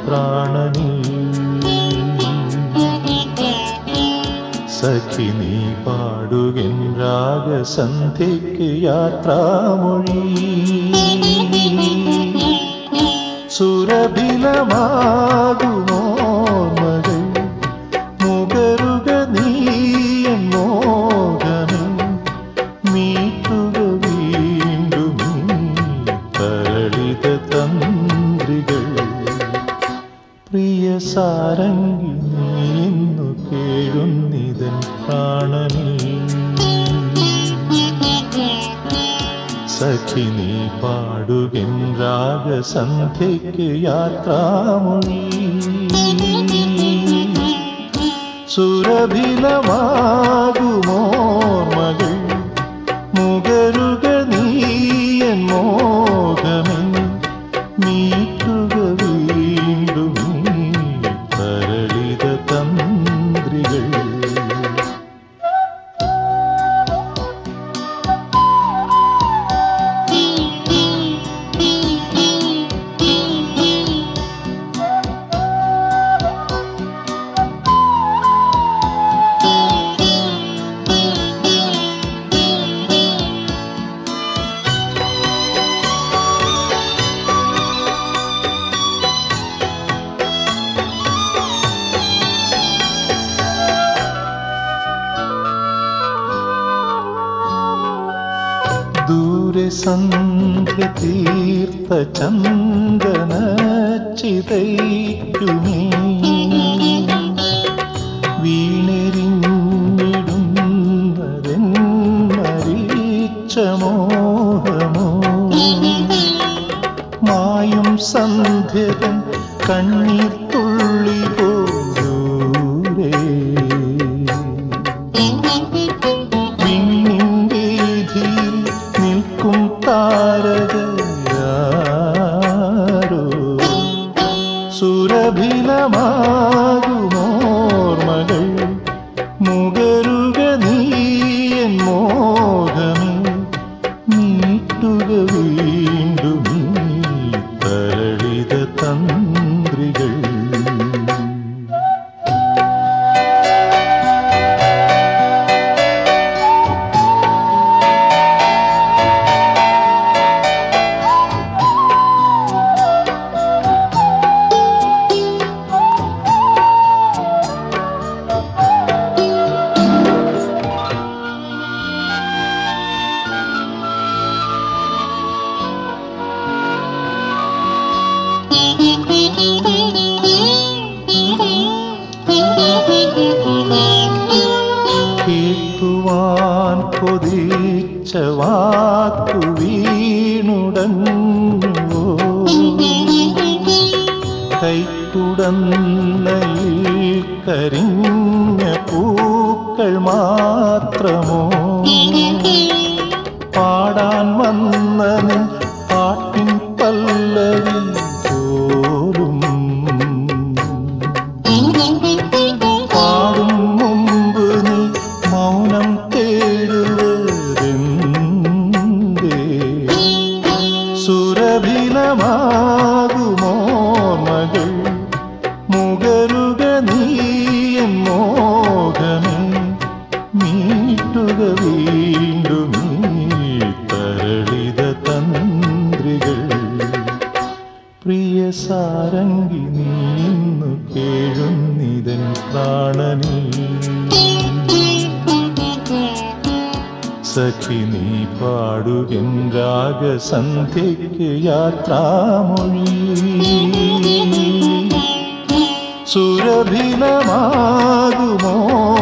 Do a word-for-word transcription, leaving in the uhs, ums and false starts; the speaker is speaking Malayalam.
പ്രാണനിൽ. സഖി നീ പാടുകിൻ രാഗസന്ധ്യയ്ക്ക് യാത്രാമൊഴി. സുരഭിലമാകുമോർമകൾ മുകരുക നീയൻ മോഹമേ. മീട്ടുക വീണ്ടും തരളിത തന്ത്രികൾ. പ്രിയ സാരംഗി നീ ഇന്നു കേഴുന്നിതൻ പ്രാണനിൽ. സഖി നീ പാടുകിൻ രാഗസന്ധ്യയ്ക്ക് യാത്രാമൊഴി. സുരഭിലമാകുമോർമകൾ മുകരുക നീയൻ മോഹമേ. മീട്ടുക വീണ്ടും തരളിത തന്ത്രികൾ. ദൂരെ സന്ധ്യ തീർത്ത ചന്ദനച്ചിതയ്ക്കുമേ വീണെരിഞ്ഞിടുന്നതെൻ മരിച്ച മോഹമോ. മായും സന്ധ്യതൻ കണ്ണീർ തുള്ളി പോരൂരേ. നിൽക്കും താരകയാരോ. സുരഭിലമാകുമോർമകൾ മുകരുക നീയൻ മോഹമേ. മീട്ടുക വീണ്ടും തരളിത തന്ത്രികൾ. കേൾക്കുവാൻ കൊതിച്ച വാക്കു വീണുടഞ്ഞുവോ. കൈക്കുടന്നയിൽ കരിഞ്ഞ പൂക്കൾ മാത്രമോ. പാടാൻ വന്ന നിൻ പാട്ടിൻ പല്ലവി പോലും പാടും മുമ്പ് നീ മൗനം തേടുവതെന്തേ. സുരഭിലമാകുമോർമകൾ മുകരുക നീയൻ മോഹമേ. മീട്ടുക വീണ്ടും തരളിത തന്ത്രികൾ. പ്രിയ സാരംഗി നീ ഇന്നു കേഴുന്നിതൻ പ്രാണനിൽ. സഖി നീ പാടുകിൻ രാഗസന്ധ്യയ്ക്ക് യാത്രാമൊഴി. സുരഭിലമാകുമോ